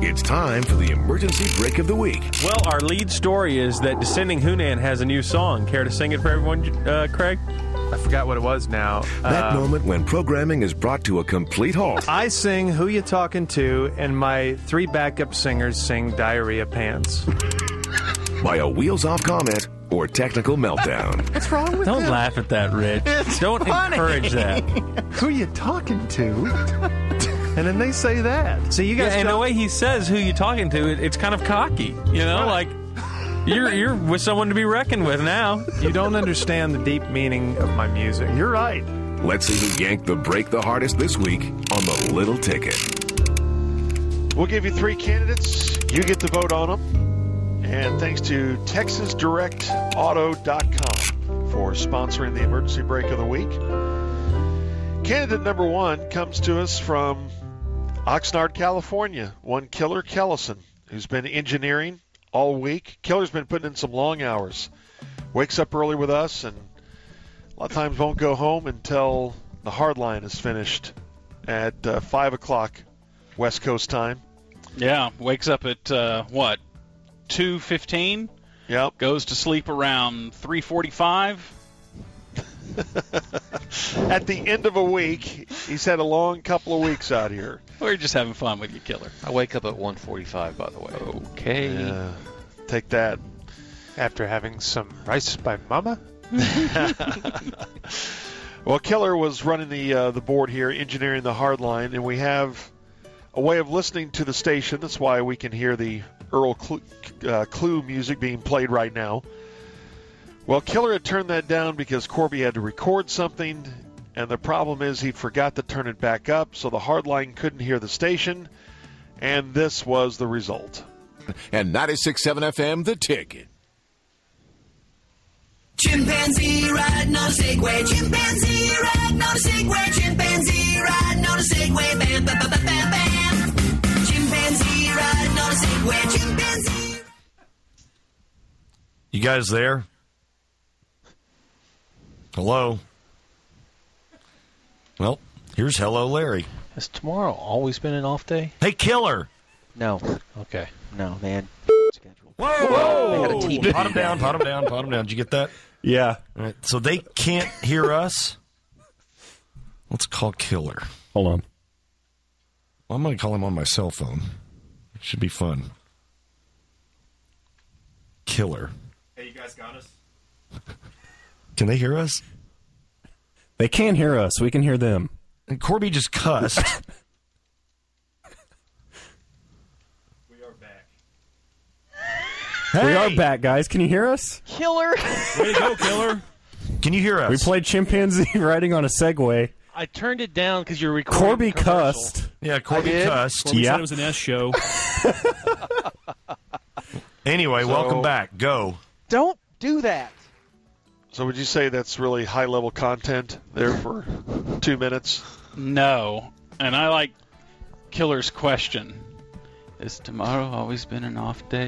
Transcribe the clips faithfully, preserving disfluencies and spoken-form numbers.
It's time for the emergency break of the week. Well, our lead story is that Descending Hunan has a new song. Care to sing it for everyone, uh, Craig? I forgot what it was now. That uh, moment when programming is brought to a complete halt. I sing Who You Talking To, and my three backup singers sing Diarrhea Pants. By a wheels-off comment or technical meltdown. What's wrong with Don't that? laugh at that, Rich. It's Don't funny. encourage that. Who you talking to? And then they say that. So you guys Yeah, and don't- the way he says who you talking to, it, it's kind of cocky. You know, like you're you're with someone to be reckoned with now. you don't understand the deep meaning of my music. You're right. Let's see who yanked the break the hardest this week on the Little Ticket. We'll give you three candidates. You get to vote on them. And thanks to Texas Direct Auto dot com for sponsoring the emergency break of the week. Candidate number one comes to us from Oxnard, California. One Killer Kellison, who's been engineering all week. Killer's been putting in some long hours. Wakes up early with us and a lot of times won't go home until the hard line is finished at uh, five o'clock West Coast time. Yeah, wakes up at, uh, what, two fifteen? Yep. Goes to sleep around three forty-five. At the end of a week, he's had a long couple of weeks out here. We're just having fun with you, Killer. I wake up at one forty-five, by the way. Okay. Yeah, take that. After having some rice by mama? Well, Killer was running the uh, the board here, engineering the hard line, and we have a way of listening to the station. That's why we can hear the Earl Clue, uh, Clue music being played right now. Well, Killer had turned that down because Corby had to record something, and the problem is he forgot to turn it back up, so the hard line couldn't hear the station, and this was the result. And ninety-six point seven F M, The Ticket. Chimpanzee riding on a Segway, chimpanzee riding on a Segway, chimpanzee riding on a Segway, bam, bam, bam, bam, bam, bam. Chimpanzee riding on a Segway, chimpanzee. You guys there? Hello? Well, here's Hello Larry. Has tomorrow always been an off day? Hey, Killer! No. Okay. No, man. Schedule. Whoa! Whoa! They had a team Pot him down, pot him down, pot him down. Did you get that? Yeah. All right. So they can't hear us. Let's call Killer. Hold on. Well, I'm going to call him on my cell phone. It should be fun. Killer. Hey, you guys got us? Can they hear us? They can't hear us. We can hear them. And Corby just cussed. We are back. Hey! We are back, guys. Can you hear us? Killer! Way to go, Killer. Can you hear us? We played Chimpanzee riding on a Segway. I turned it down because you're recording. Corby a commercial. cussed. Yeah, Corby did? cussed. Corby yeah. said it was an S show. Anyway, So- welcome back. Go. Don't do that. So would you say that's really high-level content there for two minutes? No. And I like Killer's question. Has tomorrow always been an off day?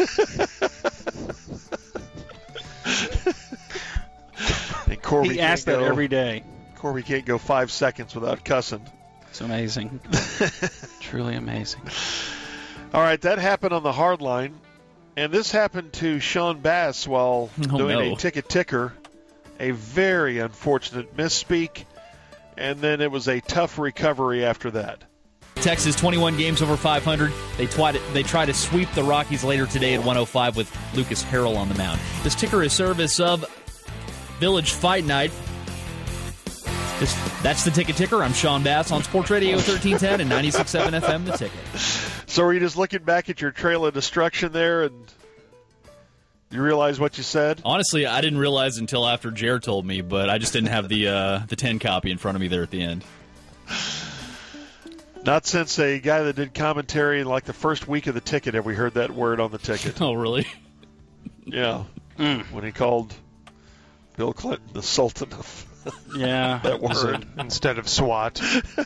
And Corby He asks can't that go- every day. Corby can't go five seconds without cussing. It's amazing. Truly amazing. All right, that happened on the hard line. And this happened to Sean Bass while Oh, doing no. a ticket ticker. A very unfortunate misspeak. And then it was a tough recovery after that. Texas twenty-one games over five hundred. They try to, they try to sweep the Rockies later today at one oh five with Lucas Harrell on the mound. This ticker is service of Village Fight Night. This, that's the Ticket Ticker. I'm Sean Bass on Sports Radio thirteen ten and ninety-six point seven F M, The Ticket. So were you just looking back at your trail of destruction there and you realize what you said? Honestly, I didn't realize until after Jer told me, but I just didn't have the uh, the ten copy in front of me there at the end. Not since a guy that did commentary in like the first week of the ticket have we heard that word on the ticket. Oh, really? Yeah. Mm. When he called Bill Clinton the Sultan of Yeah. that word. Instead of SWAT.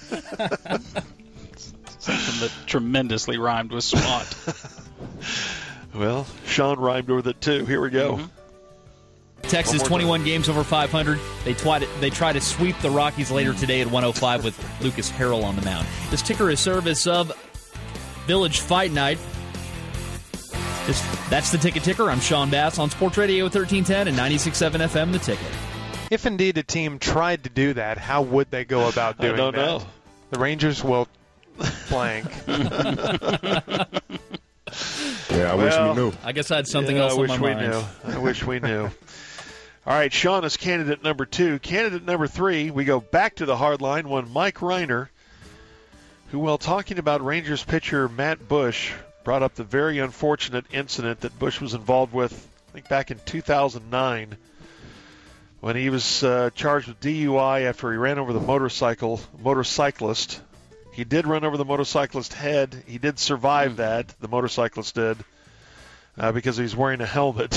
Something that tremendously rhymed with SWAT. Well, Sean rhymed with it too. Here we go. Mm-hmm. Texas twenty-one games over five hundred. They try to, they try to sweep the Rockies later today at one oh five with Lucas Harrell on the mound. This ticker is service of Village Fight Night. This, that's the Ticket Ticker. I'm Sean Bass on Sports Radio thirteen ten and ninety-six point seven F M, The Ticket. If indeed a team tried to do that, how would they go about doing I don't that? know. The Rangers will blank. Yeah, I Well, wish we knew. I guess I had something Yeah, else I on wish my we mind. knew. I wish we knew. All right, Sean is candidate number two. Candidate number three, we go back to the hard line, one Mike Reiner, who, while talking about Rangers pitcher Matt Bush, brought up the very unfortunate incident that Bush was involved with, I think back in two thousand nine, when he was uh, charged with D U I after he ran over the motorcycle motorcyclist. He did run over the motorcyclist's head. He did survive that, the motorcyclist did, uh, because he was wearing a helmet.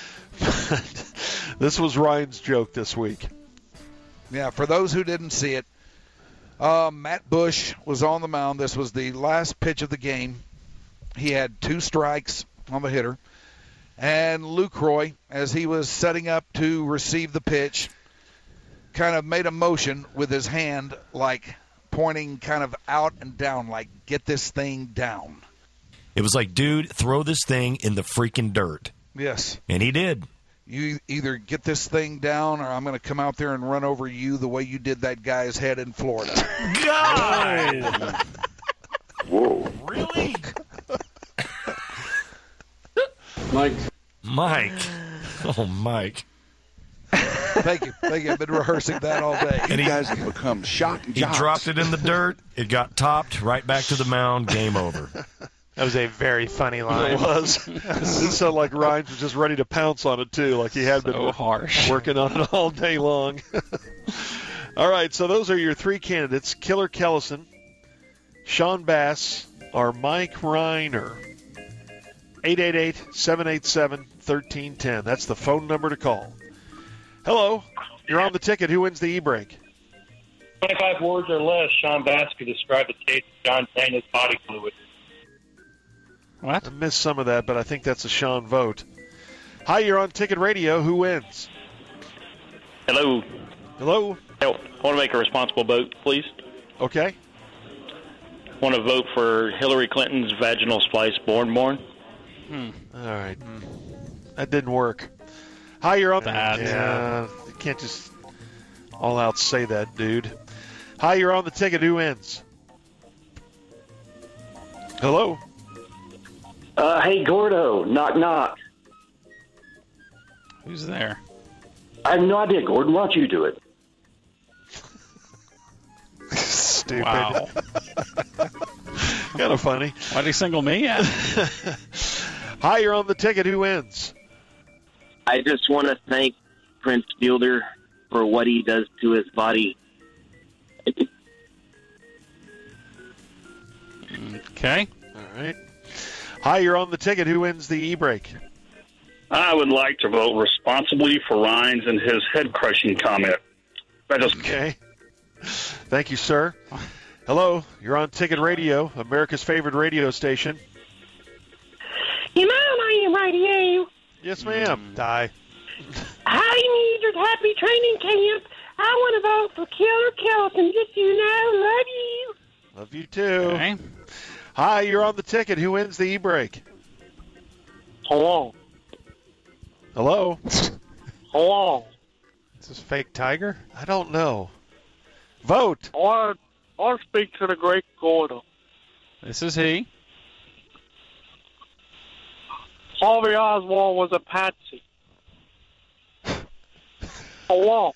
This was Ryan's joke this week. Yeah, for those who didn't see it, uh, Matt Bush was on the mound. This was the last pitch of the game. He had two strikes on the hitter. And Lucroy, as he was setting up to receive the pitch, kind of made a motion with his hand, like pointing kind of out and down, like, get this thing down. It was like, dude, throw this thing in the freaking dirt. Yes. And he did. You either get this thing down or I'm going to come out there and run over you the way you did that guy's head in Florida. God! Whoa. Really? Mike. Mike. Oh, Mike. Thank you. Thank you. I've been rehearsing that all day. And he, guys have become shot he dropped it in the dirt. It got topped right back to the mound. Game over. That was a very funny line. It was. It sounded like Ryan was just ready to pounce on it, too, like he had So been harsh. working on it all day long. All right, so those are your three candidates, Killer Kellison, Sean Bass, or Mike Reiner. eight eight eight, seven eight seven, one three one zero. That's the phone number to call. Hello, you're on the ticket. Who wins the e-break? twenty-five words or less, Sean Bass could describe the taste of John Cena's body fluid. What? I missed some of that, but I think that's a Sean vote. Hi, you're on Ticket Radio. Who wins? Hello. Hello? I want to make a responsible vote, please. Okay. I want to vote for Hillary Clinton's vaginal splice born born. Hmm. All right. That didn't work. Hi, you're on the Bad. Yeah, you can't just all out say that, dude. Hi, you're on the ticket. Who wins? Hello? Uh, hey, Gordo. Knock, knock. Who's there? I have no idea, Gordon. Why don't you do it? Stupid. Wow. Kind of funny. Why'd he single me out? Hi, you're on the ticket. Who wins? I just want to thank Prince Fielder for what he does to his body. Okay. All right. Hi, you're on the ticket. Who wins the e-break? I would like to vote responsibly for Rhines and his head-crushing comment. That just Okay. Thank you, sir. Hello, you're on Ticket Radio, America's favorite radio station. You know I am radio. Yes, ma'am. Die. I need your happy training camp. I want to vote for Killer Kelton. Just so you know, love you. Love you too. Okay. Hi, you're on the ticket. Who wins the e-break? Hello. Hello? Hello. Is this fake tiger? I don't know. Vote. I want to speak to the great Gordo. This is he. Harvey Oswald was a patsy. Hello.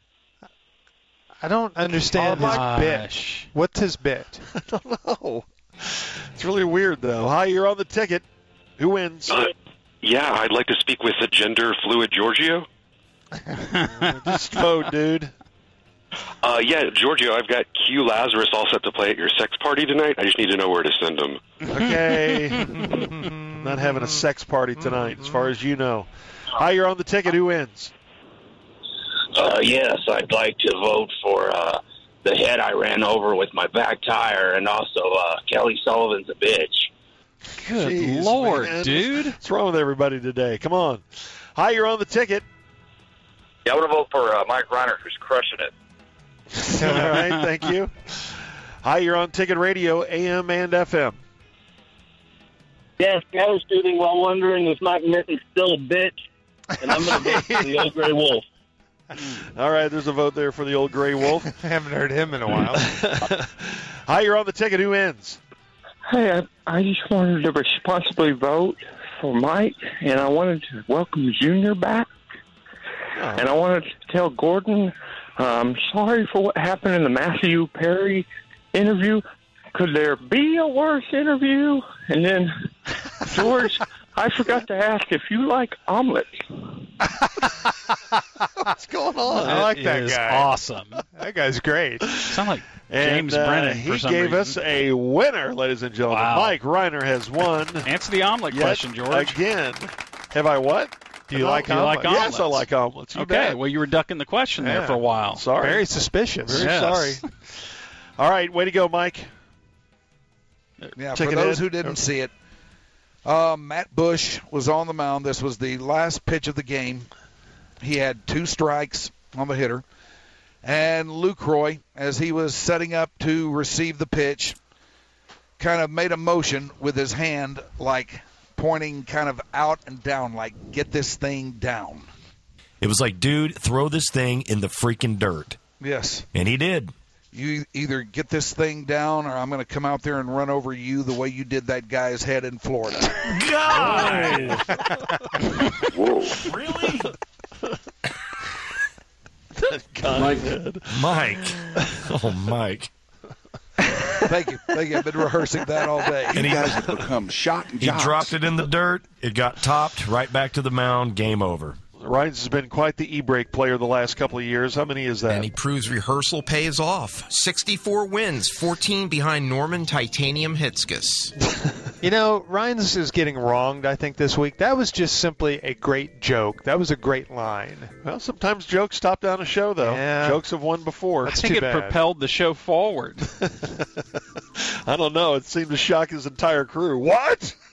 I don't understand Oh, his my bit. gosh. What's his bit? I don't know. It's really weird, though. Hi, you're on the ticket. Who wins? Uh, yeah, I'd like to speak with the gender fluid Giorgio. Just vote, dude. Uh, yeah, Giorgio, I've got Q Lazarus all set to play at your sex party tonight. I just need to know where to send him. Okay. I'm not having a sex party tonight, as far as you know. Hi, you're on the ticket. Who wins? Uh, yes, I'd like to vote for uh, the head I ran over with my back tire, and also uh, Kelly Sullivan's a bitch. Good Jeez, Lord, man. dude. What's wrong with everybody today? Come on. Hi, you're on the ticket. Yeah, I want to vote for uh, Mike Reiner, who's crushing it. All right, thank you. Hi, you're on Ticket Radio, A M and F M. Yes, I was shooting while wondering if Mike Mitten's still a bitch, and I'm going to vote for the old gray wolf. All right, there's a vote there for the old gray wolf. I haven't heard him in a while. Hi, you're on the ticket. Who ends? Hey, I, I just wanted to responsibly vote for Mike, and I wanted to welcome Junior back. Oh. And I wanted to tell Gordon, I'm sorry for what happened in the Matthew Perry interview. Could there be a worse interview? And then, George, I forgot to ask if you like omelets. What's going on? I like that is guy. Awesome. That guy's great. Sound like And, James uh, Brennan he for some gave reason. us a winner, ladies and gentlemen. Wow. Mike Reiner has won. Answer the omelet Yet question, George. Again. Have I what? Do you No, like Do you omelets? like omelets? Yes, I like omelets. You Okay, bet. well, you were ducking the question there Yeah. for a while. Sorry. Very suspicious. Very Yes. sorry. All right, way to go, Mike. Yeah, Take for it those in. who didn't see it, uh, Matt Bush was on the mound. This was the last pitch of the game. He had two strikes on the hitter. And Lucroy, as he was setting up to receive the pitch, kind of made a motion with his hand, like pointing kind of out and down, like, get this thing down. It was like, dude, throw this thing in the freaking dirt. Yes. And he did. You either get this thing down or I'm going to come out there and run over you the way you did that guy's head in Florida. God! Whoa. Really? Mike. Mike. Oh, Mike. Thank you. Thank you. I've been rehearsing that all day. And he, guys have become shot and he jocks. dropped it in the dirt. It got topped right back to the mound. Game over. Rhines has been quite the e-brake player the last couple of years. How many is that? And he proves rehearsal pays off. sixty-four wins, fourteen behind Norman Titanium Hitzkes. You know, Rhines is getting wronged, I think, this week. That was just simply a great joke. That was a great line. Well, sometimes jokes stop down a show, though. Yeah. Jokes have won before. I think it bad. propelled the show forward. I don't know. It seemed to shock his entire crew. What?